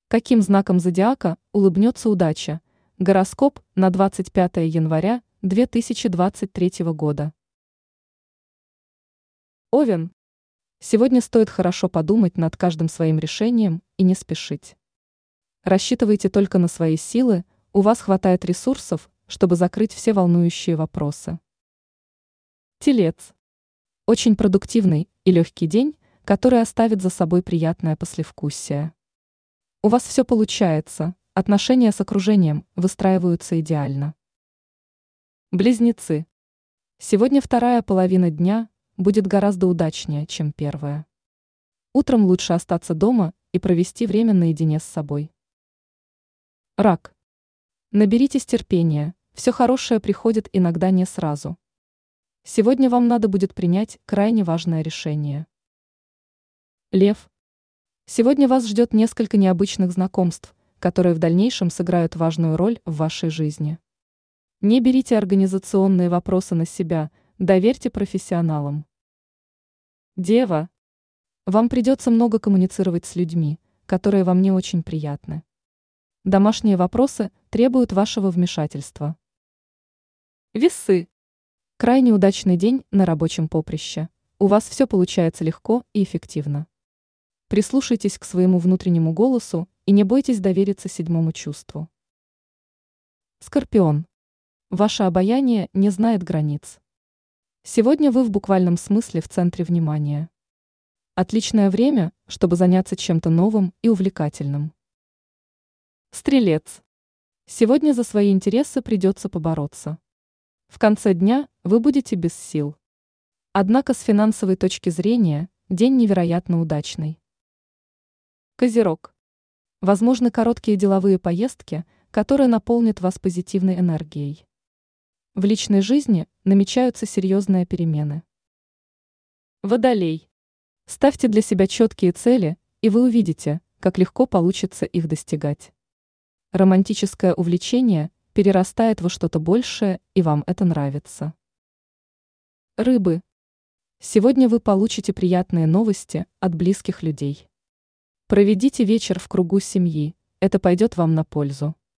Каким знаком зодиака улыбнется удача? Гороскоп на 25 января 2023 года. Овен. Сегодня стоит хорошо подумать над каждым своим решением и не спешить. Рассчитывайте только на свои силы, у вас хватает ресурсов, чтобы закрыть все волнующие вопросы. Телец. Очень продуктивный и легкий день, который оставит за собой приятное послевкусие. У вас все получается, отношения с окружением выстраиваются идеально. Близнецы. Сегодня вторая половина дня будет гораздо удачнее, чем первая. Утром лучше остаться дома и провести время наедине с собой. Рак. Наберитесь терпения, все хорошее приходит иногда не сразу. Сегодня вам надо будет принять крайне важное решение. Лев. Сегодня вас ждет несколько необычных знакомств, которые в дальнейшем сыграют важную роль в вашей жизни. Не берите организационные вопросы на себя, доверьте профессионалам. Дева. Вам придется много коммуницировать с людьми, которые вам не очень приятны. Домашние вопросы требуют вашего вмешательства. Весы. Крайне удачный день на рабочем поприще. У вас все получается легко и эффективно. Прислушайтесь к своему внутреннему голосу и не бойтесь довериться седьмому чувству. Скорпион. Ваше обаяние не знает границ. Сегодня вы в буквальном смысле в центре внимания. Отличное время, чтобы заняться чем-то новым и увлекательным. Стрелец. Сегодня за свои интересы придется побороться. В конце дня вы будете без сил. Однако с финансовой точки зрения день невероятно удачный. Козерог. Возможны короткие деловые поездки, которые наполнят вас позитивной энергией. В личной жизни намечаются серьезные перемены. Водолей. Ставьте для себя четкие цели, и вы увидите, как легко получится их достигать. Романтическое увлечение перерастает во что-то большее, и вам это нравится. Рыбы. Сегодня вы получите приятные новости от близких людей. Проведите вечер в кругу семьи, это пойдет вам на пользу.